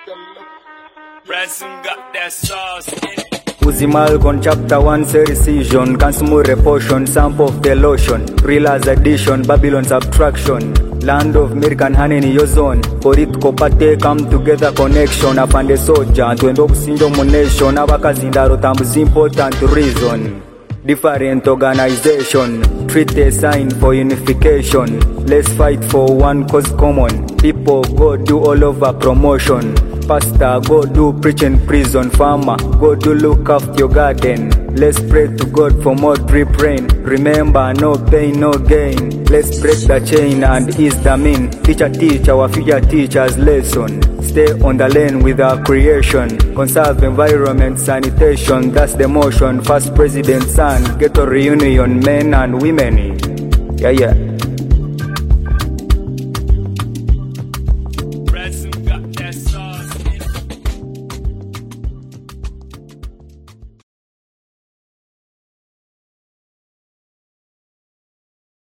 Ransom got that sauce. Uzi Malcolm chapter 1 say decision, cancel repulsion, sample of the lotion, real as addition, Babylon subtraction, land of American honey in your zone, for it kopate come together connection, afande soja, twendo kusinjo monation, abakazindaro tambuzi important reason. Different organization, treat a sign for unification. Let's fight for one cause common. People go do all over promotion. Pastor go do preach in prison. Farmer go do look after your garden. Let's pray to God for more drip rain. Remember, no pain, no gain. Let's break the chain and ease the mean. Teacher teach our future teachers lesson. Stay on the lane with our creation. Conserve environment, sanitation. That's the motion. First president son, ghetto reunion, men and women. Yeah.